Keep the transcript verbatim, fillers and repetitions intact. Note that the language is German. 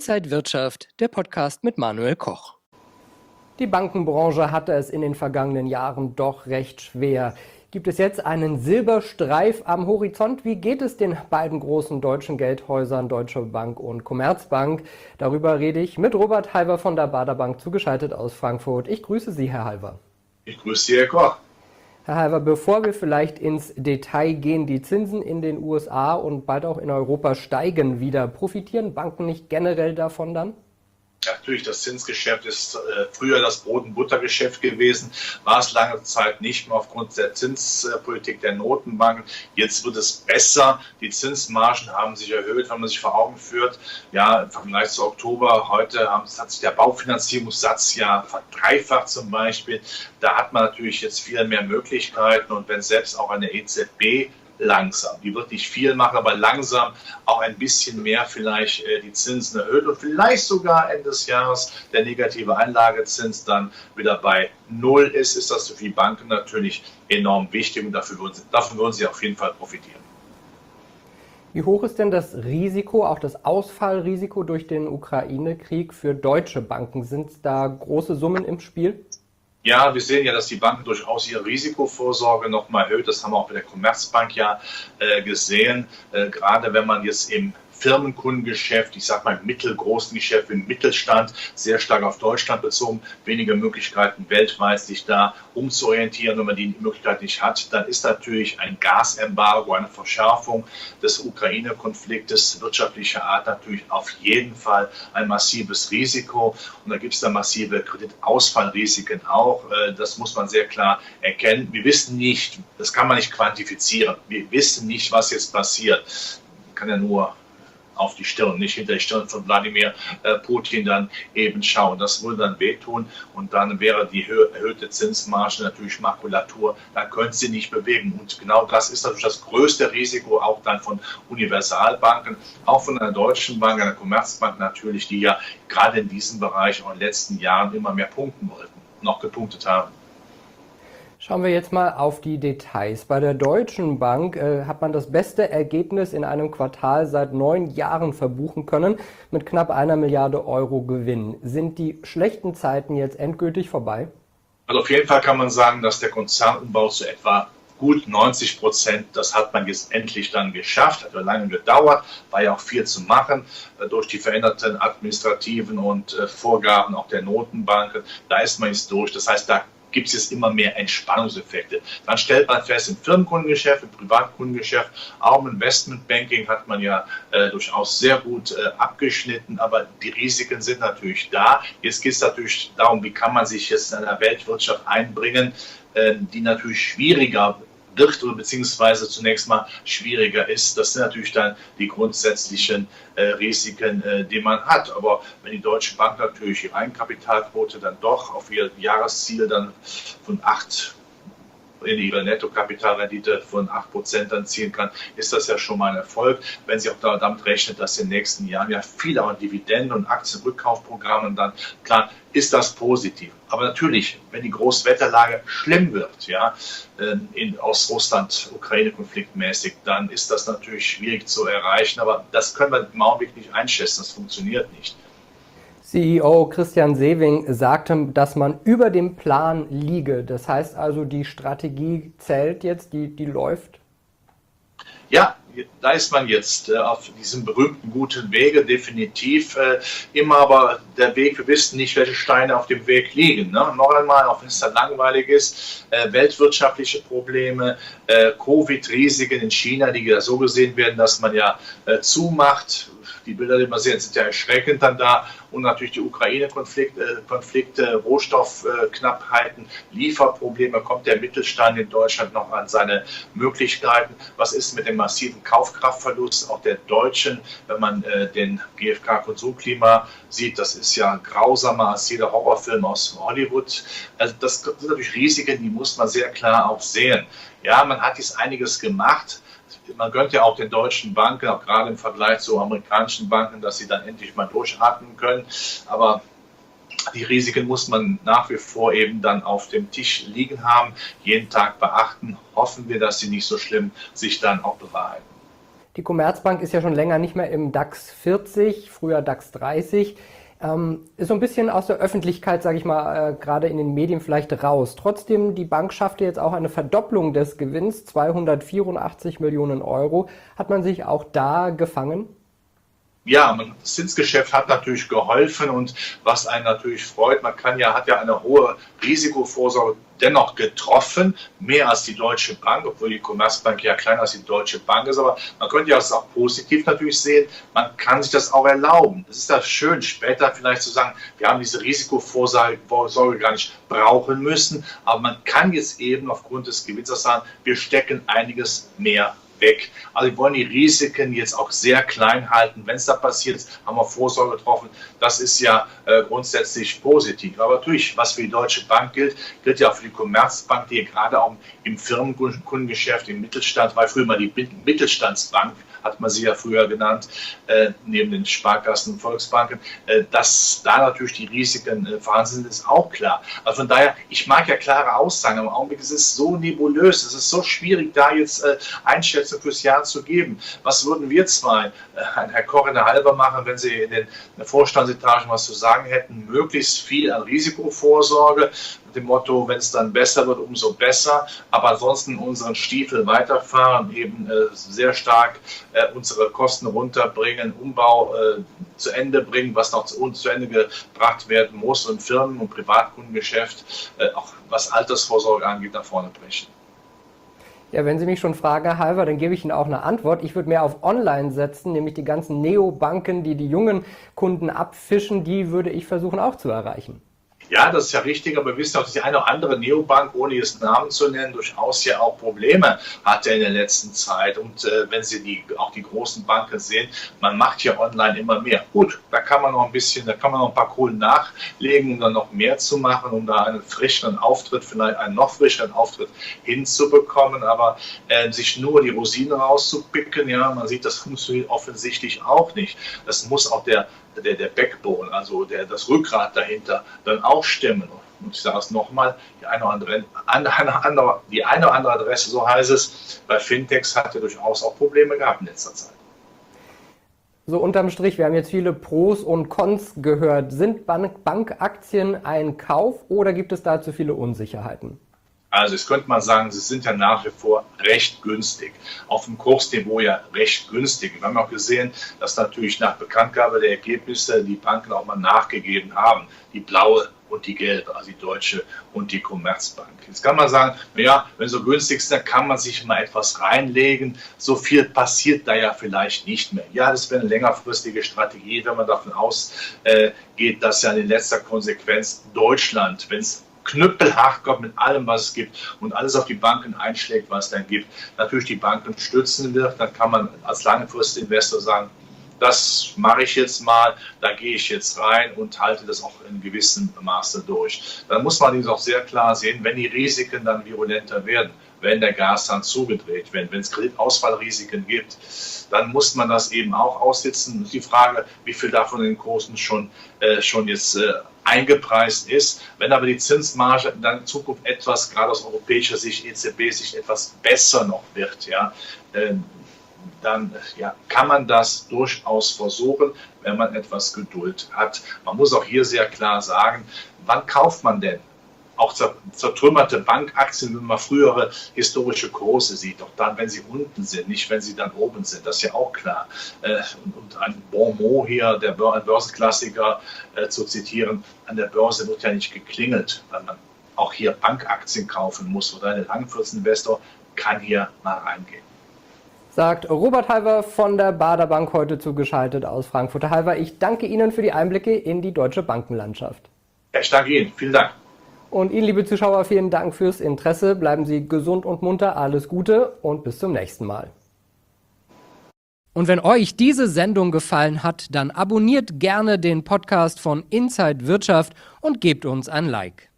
Inside Wirtschaft, der Podcast mit Manuel Koch. Die Bankenbranche hatte es in den vergangenen Jahren doch recht schwer. Gibt es jetzt einen Silberstreif am Horizont? Wie geht es den beiden großen deutschen Geldhäusern Deutsche Bank und Commerzbank? Darüber rede ich mit Robert Halver von der Baader Bank, zugeschaltet aus Frankfurt. Ich grüße Sie, Herr Halver. Ich grüße Sie, Herr Koch. Herr Halver, bevor wir vielleicht ins Detail gehen, die Zinsen in den U S A und bald auch in Europa steigen wieder. Profitieren Banken nicht generell davon dann? Ja, natürlich, das Zinsgeschäft ist äh, früher das Brot- und Buttergeschäft gewesen, war es lange Zeit nicht mehr aufgrund der Zinspolitik der Notenbanken. Jetzt wird es besser. Die Zinsmargen haben sich erhöht, wenn man sich vor Augen führt. Ja, im Vergleich zu Oktober, heute haben, hat sich der Baufinanzierungssatz ja verdreifacht zum Beispiel. Da hat man natürlich jetzt viel mehr Möglichkeiten. Und wenn selbst auch eine E Z B langsam, die wird nicht viel machen, aber langsam auch ein bisschen mehr vielleicht äh, die Zinsen erhöht und vielleicht sogar Ende des Jahres der negative Einlagezins dann wieder bei Null ist, ist das für die Banken natürlich enorm wichtig und dafür würden sie, davon würden sie auf jeden Fall profitieren. Wie hoch ist denn das Risiko, auch das Ausfallrisiko durch den Ukraine-Krieg für deutsche Banken? Sind da große Summen im Spiel? Ja, wir sehen ja, dass die Banken durchaus ihre Risikovorsorge noch mal erhöht. Das haben wir auch bei der Commerzbank ja äh, gesehen. Äh, gerade wenn man jetzt im Firmenkundengeschäft, ich sage mal im mittelgroßen Geschäft, im Mittelstand, sehr stark auf Deutschland bezogen, weniger Möglichkeiten weltweit sich da umzuorientieren. Wenn man die Möglichkeit nicht hat, dann ist natürlich ein Gasembargo, eine Verschärfung des Ukraine-Konfliktes wirtschaftlicher Art natürlich auf jeden Fall ein massives Risiko. Und da gibt es da massive Kreditausfallrisiken auch. Das muss man sehr klar erkennen. Wir wissen nicht, das kann man nicht quantifizieren. Wir wissen nicht, was jetzt passiert. Man kann ja nur auf die Stirn, nicht hinter die Stirn von Wladimir äh, Putin dann eben schauen. Das würde dann wehtun und dann wäre die erhöhte Zinsmarge natürlich Makulatur, dann können sie nicht bewegen. Und genau das ist natürlich das größte Risiko auch dann von Universalbanken, auch von einer deutschen Bank, einer Commerzbank natürlich, die ja gerade in diesem Bereich auch in den letzten Jahren immer mehr punkten wollten und auch gepunktet haben. Schauen wir jetzt mal auf die Details. Bei der Deutschen Bank äh, hat man das beste Ergebnis in einem Quartal seit neun Jahren verbuchen können, mit knapp einer Milliarde Euro Gewinn. Sind die schlechten Zeiten jetzt endgültig vorbei? Also auf jeden Fall kann man sagen, dass der Konzernumbau zu etwa gut neunzig Prozent, das hat man jetzt endlich dann geschafft, hat ja lange gedauert, war ja auch viel zu machen äh, durch die veränderten administrativen und äh, Vorgaben auch der Notenbanken. Da ist man jetzt durch. Das heißt, da gibt es jetzt immer mehr Entspannungseffekte. Dann stellt man fest, im Firmenkundengeschäft, im Privatkundengeschäft, auch im Investmentbanking hat man ja äh, durchaus sehr gut äh, abgeschnitten, aber die Risiken sind natürlich da. Jetzt geht es natürlich darum, wie kann man sich jetzt in einer Weltwirtschaft einbringen, äh, die natürlich schwieriger wird oder beziehungsweise zunächst mal schwieriger ist. Das sind natürlich dann die grundsätzlichen äh, Risiken, äh, die man hat. Aber wenn die Deutsche Bank natürlich ihre Eigenkapitalquote dann doch auf ihr Jahresziel dann von acht in ihre Nettokapitalrendite von acht Prozent dann ziehen kann, ist das ja schon mal ein Erfolg. Wenn sie auch damit rechnet, dass in den nächsten Jahren ja viele auch Dividenden- und Aktienrückkaufprogramme dann, klar, ist das positiv. Aber natürlich, wenn die Großwetterlage schlimm wird, ja, in, aus Russland, Ukraine-Konflikt mäßig, dann ist das natürlich schwierig zu erreichen. Aber das können wir im Augenblick nicht einschätzen. Das funktioniert nicht. C E O Christian Sewing sagte, dass man über dem Plan liege. Das heißt also, die Strategie zählt jetzt, die, die läuft? Ja, da ist man jetzt äh, auf diesem berühmten guten Wege, definitiv. Äh, immer aber der Weg, wir wissen nicht, welche Steine auf dem Weg liegen. Ne? Noch einmal, auch wenn es dann langweilig ist, äh, weltwirtschaftliche Probleme, äh, Covid-Risiken in China, die ja so gesehen werden, dass man ja äh, zumacht. Die Bilder, die wir sehen, sind ja erschreckend dann da. Und natürlich die Ukraine-Konflikte, Konflikte, Rohstoffknappheiten, Lieferprobleme. Kommt der Mittelstand in Deutschland noch an seine Möglichkeiten? Was ist mit dem massiven Kaufkraftverlust auch der Deutschen, wenn man äh, den G F K-Konsumklima sieht? Das ist ja grausamer als jeder Horrorfilm aus Hollywood. Also das sind natürlich Risiken, die muss man sehr klar auch sehen. Ja, man hat jetzt einiges gemacht. Man gönnt ja auch den deutschen Banken, auch gerade im Vergleich zu amerikanischen Banken, dass sie dann endlich mal durchatmen können. Aber die Risiken muss man nach wie vor eben dann auf dem Tisch liegen haben, jeden Tag beachten. Hoffen wir, dass sie nicht so schlimm sich dann auch bewahrheiten. Die Commerzbank ist ja schon länger nicht mehr im DAX vierzig, früher DAX dreißig. Ähm, ist so ein bisschen aus der Öffentlichkeit, sage ich mal, äh, gerade in den Medien vielleicht raus. Trotzdem, die Bank schaffte jetzt auch eine Verdopplung des Gewinns, zweihundertvierundachtzig Millionen Euro. Hat man sich auch da gefangen? Ja, das Zinsgeschäft hat natürlich geholfen und was einen natürlich freut, man kann ja, hat ja eine hohe Risikovorsorge dennoch getroffen, mehr als die Deutsche Bank, obwohl die Commerzbank ja kleiner als die Deutsche Bank ist, aber man könnte ja das auch positiv natürlich sehen, man kann sich das auch erlauben. Es ist ja schön, später vielleicht zu sagen, wir haben diese Risikovorsorge gar nicht brauchen müssen, aber man kann jetzt eben aufgrund des Gewinns sagen, wir stecken einiges mehr weg. Also wir wollen die Risiken jetzt auch sehr klein halten. Wenn es da passiert, haben wir Vorsorge getroffen. Das ist ja äh, grundsätzlich positiv. Aber natürlich, was für die Deutsche Bank gilt, gilt ja auch für die Commerzbank, die gerade auch im Firmenkundengeschäft, im Mittelstand, war früher mal die Mittelstandsbank, hat man sie ja früher genannt, äh, neben den Sparkassen und Volksbanken, äh, dass da natürlich die Risiken äh, vorhanden sind, ist auch klar. Also von daher, ich mag ja klare Aussagen, aber im Augenblick ist es so nebulös, es ist so schwierig, da jetzt äh, Einschätzungen fürs Jahr zu geben. Was würden wir zwei, äh, Herr Koch in der Halber machen, wenn Sie in den Vorstandsetagen was zu sagen hätten? Möglichst viel an Risikovorsorge, mit dem Motto, wenn es dann besser wird, umso besser, aber ansonsten unseren Stiefel weiterfahren, eben äh, sehr stark äh, unsere Kosten runterbringen, Umbau äh, zu Ende bringen, was noch zu, zu Ende gebracht werden muss und Firmen- und Privatkundengeschäft, äh, auch was Altersvorsorge angeht, nach vorne brechen. Ja, wenn Sie mich schon fragen, Herr Halver, dann gebe ich Ihnen auch eine Antwort. Ich würde mehr auf Online setzen, nämlich die ganzen Neobanken, die die jungen Kunden abfischen, die würde ich versuchen auch zu erreichen. Ja, das ist ja richtig, aber wir wissen auch, dass die eine oder andere Neobank, ohne jetzt Namen zu nennen, durchaus ja auch Probleme hatte in der letzten Zeit. Und äh, wenn Sie die, auch die großen Banken sehen, man macht ja online immer mehr. Gut, da kann man noch ein bisschen, da kann man noch ein paar Kohlen nachlegen, um dann noch mehr zu machen, um da einen frischeren Auftritt, vielleicht einen noch frischeren Auftritt hinzubekommen. Aber äh, sich nur die Rosinen rauszupicken, ja, man sieht, das funktioniert offensichtlich auch nicht. Das muss auch der Der, der Backbone, also der, das Rückgrat dahinter, dann auch stimmen. Und ich sage es nochmal, die eine, oder andere, die eine oder andere Adresse, so heißt es, bei Fintechs hat ja durchaus auch Probleme gehabt in letzter Zeit. So unterm Strich, wir haben jetzt viele Pros und Cons gehört. Sind Bank Bankaktien ein Kauf oder gibt es da zu viele Unsicherheiten? Also jetzt könnte man sagen, sie sind ja nach wie vor recht günstig. Auf dem Kursniveau ja recht günstig. Wir haben auch gesehen, dass natürlich nach Bekanntgabe der Ergebnisse die Banken auch mal nachgegeben haben. Die blaue und die gelbe, also die Deutsche und die Commerzbank. Jetzt kann man sagen, naja, wenn so günstig ist, dann kann man sich mal etwas reinlegen. So viel passiert da ja vielleicht nicht mehr. Ja, das wäre eine längerfristige Strategie, wenn man davon ausgeht, dass ja in letzter Konsequenz Deutschland, wenn es knüppelhart kommt mit allem, was es gibt und alles auf die Banken einschlägt, was es dann gibt, natürlich die Banken stützen wird, dann kann man als Langfristinvestor sagen, das mache ich jetzt mal, da gehe ich jetzt rein und halte das auch in gewissem Maße durch. Dann muss man allerdings auch sehr klar sehen, wenn die Risiken dann virulenter werden, wenn der Gashahn zugedreht wird, wenn es Kreditausfallrisiken gibt, dann muss man das eben auch aussitzen. Die Frage, wie viel davon in den Kursen schon, äh, schon jetzt äh, eingepreist ist. Wenn aber die Zinsmarge dann in Zukunft etwas, gerade aus europäischer Sicht, E Z B-Sicht, etwas besser noch wird, ja, äh, dann ja, kann man das durchaus versuchen, wenn man etwas Geduld hat. Man muss auch hier sehr klar sagen, wann kauft man denn? Auch zertrümmerte Bankaktien, wenn man frühere historische Kurse sieht, auch dann, wenn sie unten sind, nicht wenn sie dann oben sind, das ist ja auch klar. Und ein Bon mot hier, der Börsenklassiker zu zitieren, an der Börse wird ja nicht geklingelt, weil man auch hier Bankaktien kaufen muss oder ein Langfristinvestor kann hier mal reingehen. Sagt Robert Halver von der Baader Bank, heute zugeschaltet aus Frankfurt. Herr Halver, ich danke Ihnen für die Einblicke in die deutsche Bankenlandschaft. Ja, ich danke Ihnen. Vielen Dank. Und Ihnen, liebe Zuschauer, vielen Dank fürs Interesse. Bleiben Sie gesund und munter. Alles Gute und bis zum nächsten Mal. Und wenn euch diese Sendung gefallen hat, dann abonniert gerne den Podcast von Inside Wirtschaft und gebt uns ein Like.